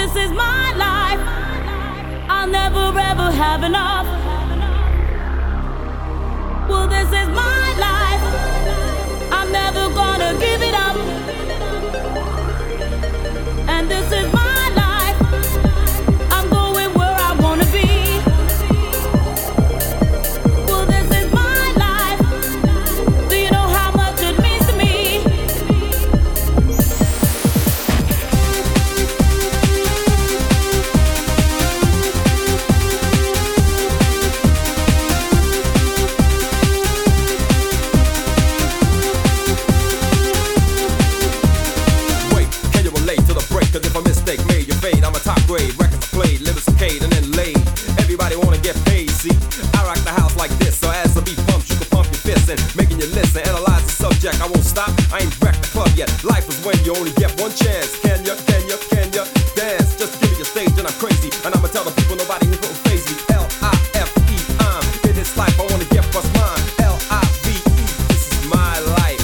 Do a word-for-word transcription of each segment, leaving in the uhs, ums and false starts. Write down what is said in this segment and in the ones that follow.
this is my life. I'll never ever have enough. Well, this is my life. I'm never gonna give it up. And this is my life. I'm going where I wanna be. Well, this is my life. Do you know how much it means to me? Cause if a mistake made, you fade. I'm a top grade, records played, lyrics arcade, and then laid. Everybody wanna get paid, see? I rock the house like this, so as the beat pumps, you can pump your fists and making you listen, analyze the subject. I won't stop, I ain't wrecked the club yet. Life is when you only get one chance. Can ya, can ya, can ya dance? Just give me your stage and I'm crazy, and I'ma tell the people nobody here will phase me. L I F E, I'm in this life, I wanna get what's mine. L I V E, this is my life.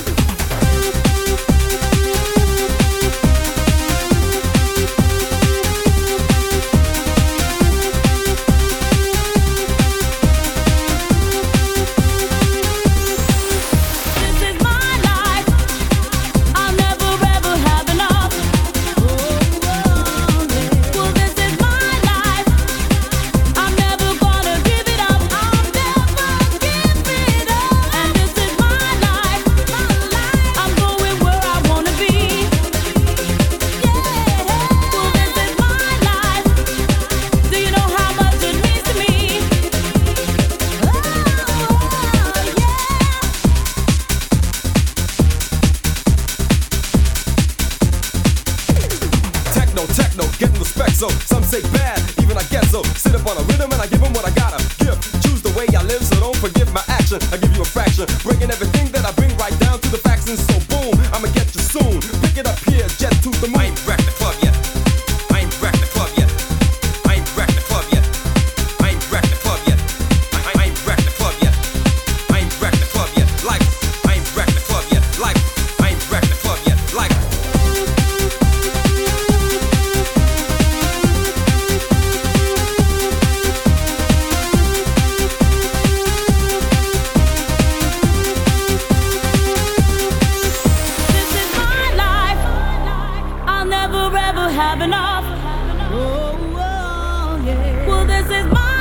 Techno, getting respect, so some say bad, even I get so. Sit up on a rhythm and I give them what I gotta give. Choose the way I live, so don't forgive my action. I give you a fraction, breaking everything that I bring right down to the facts, and so boom, I'ma get you soon. Pick it up here, jet to the moon. I ain't wrecked the club yet. I ain't wrecked the club yet. I ain't wrecked the club yet. I ain't wrecked the club yet. I, I, I ain't wrecked the club yet. I ain't wrecked the club yet. Life, I ain't wrecked the club yet. Life, I ain't wrecked the club yet. Life. Have enough. Oh, oh, yeah. Well, this is my